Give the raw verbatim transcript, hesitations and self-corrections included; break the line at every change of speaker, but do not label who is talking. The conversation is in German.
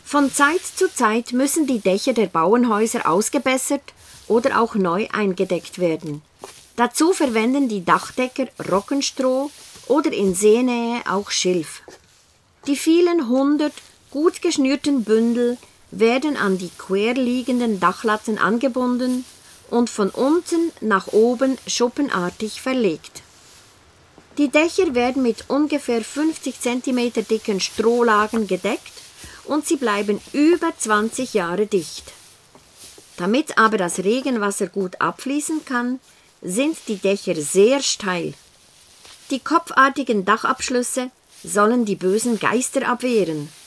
Von Zeit zu Zeit müssen die Dächer der Bauernhäuser ausgebessert oder auch neu eingedeckt werden. Dazu verwenden die Dachdecker Roggenstroh oder in Seenähe auch Schilf. Die vielen hundert gut geschnürten Bündel werden an die quer liegenden Dachlatten angebunden und von unten nach oben schuppenartig verlegt. Die Dächer werden mit ungefähr fünfzig Zentimeter dicken Strohlagen gedeckt und sie bleiben über zwanzig Jahre dicht. Damit aber das Regenwasser gut abfließen kann, sind die Dächer sehr steil. Die kopfartigen Dachabschlüsse sollen die bösen Geister abwehren.